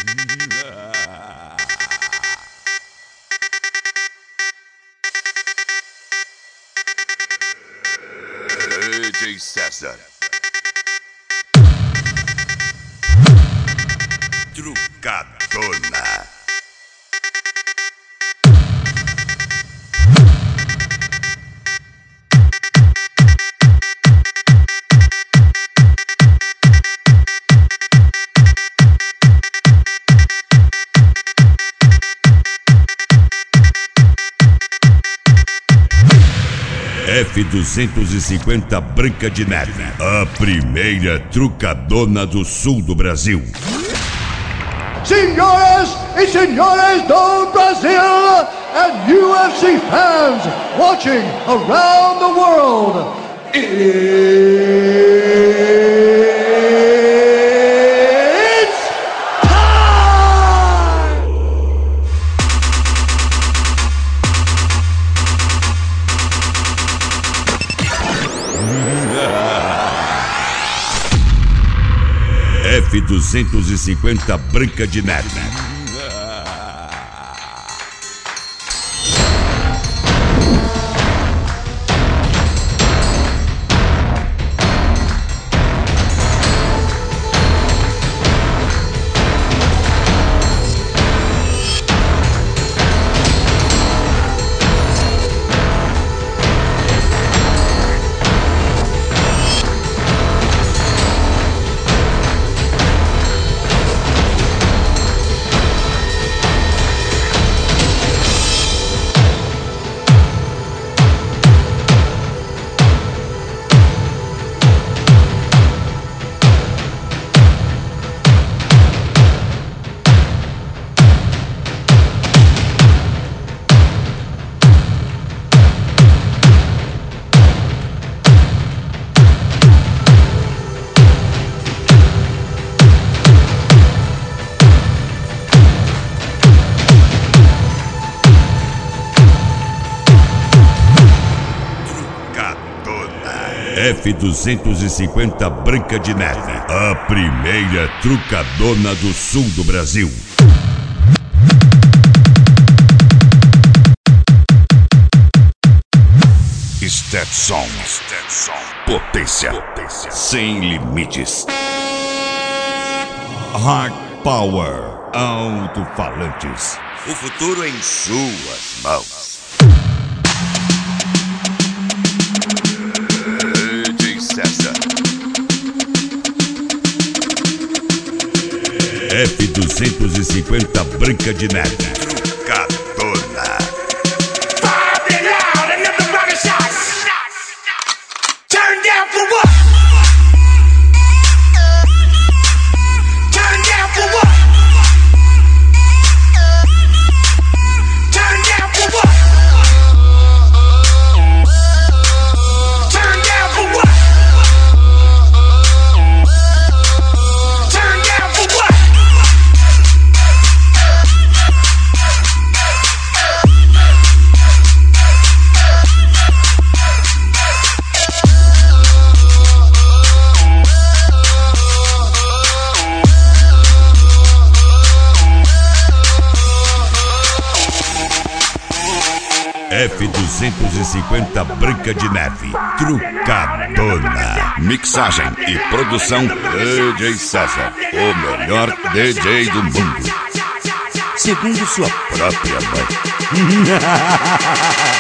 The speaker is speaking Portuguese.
DJ César. Trucadona. F-250 Branca de Neve, a primeira trucadona do sul do Brasil. Senhoras e senhores do Brasil and UFC fans watching around the world, it's time! F-250 Branca de Neve. F-250 Branca de Neve, a primeira trucadona do sul do Brasil. Stetson, potência sem limites. Hard Power, alto-falantes. O futuro em suas mãos. F-250 Branca de Neve, trucadona. Turn down for what? Turn down for what? Turn down for what? Turn down for what? Turn down for what? F-250 Branca de Neve, trucadona. Mixagem e produção DJ César, o melhor DJ do mundo, segundo sua própria mãe.